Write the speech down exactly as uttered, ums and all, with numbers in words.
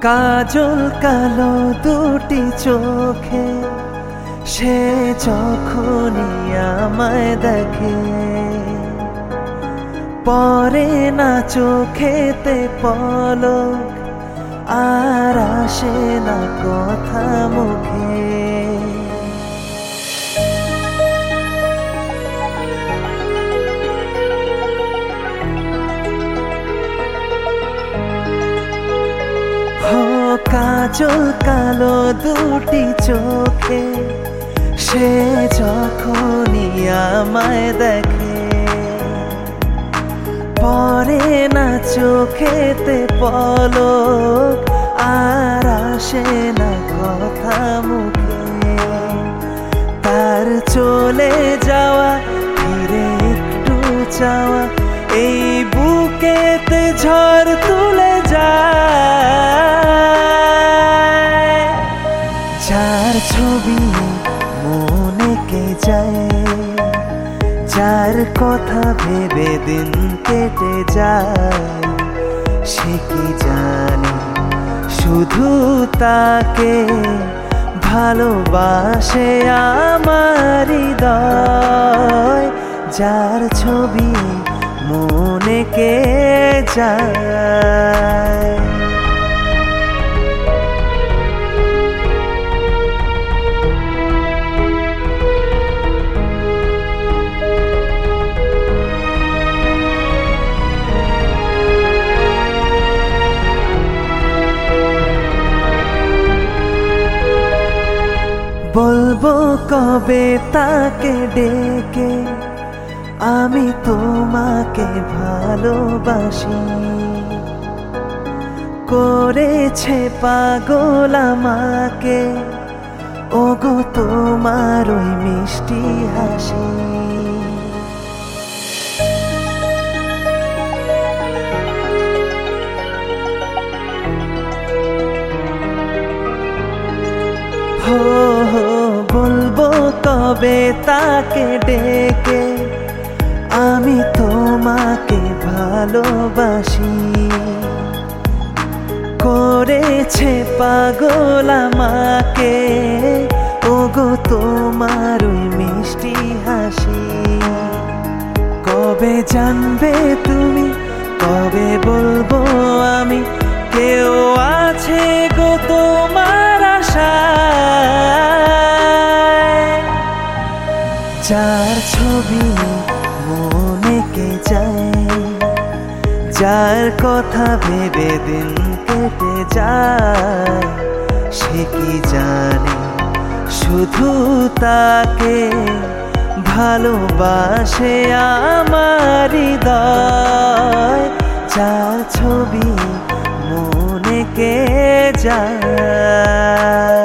কাজল কালো দুটি চোখে সে যখনই আমায় দেখে, পরে না চোখেতে পলক আর আসে না কথা মুখে। কাজল কালো দুটি চোখে সে যখনই আমায় দেখে, পরে না চোখেতে পলক আর আসে না কথা মুখে। তার চলে যাওয়া ফিরে একটু চাওয়া এই বুকেতে ঝড় তুলে যায়। যার ছবি মনে কে যায়, যার কথা ভেবে দিন কেটে যায়, সে কি জানে শুধু তাকে ভালোবাসে আমার হৃদয়। যার ছবি মনে কে যায়। বলবো কবে তাকে ডেকে আমি তোমাকে ভালোবাসি, করেছে পাগল আমাকে ওগো তোমার ওই মিষ্টি হাসি। হো হো বলবো কবে তাকে ডেকে আমি তোমাকে ভালোবাসি, করেছে পাগল আমাকে ওগো তোমার ওই মিষ্টি হাসি। কবে জানবে তুমি, কবে বলবো আমি, কেউ আছে গো তোমার আশায়। যার ছবি মনে কে যায়, যার কথা ভেবে দিন কেটে যায়, সে কি জানে শুধু তাকে ভালোবাসে আমার হৃদয়। যার ছবি মনে কে যায়।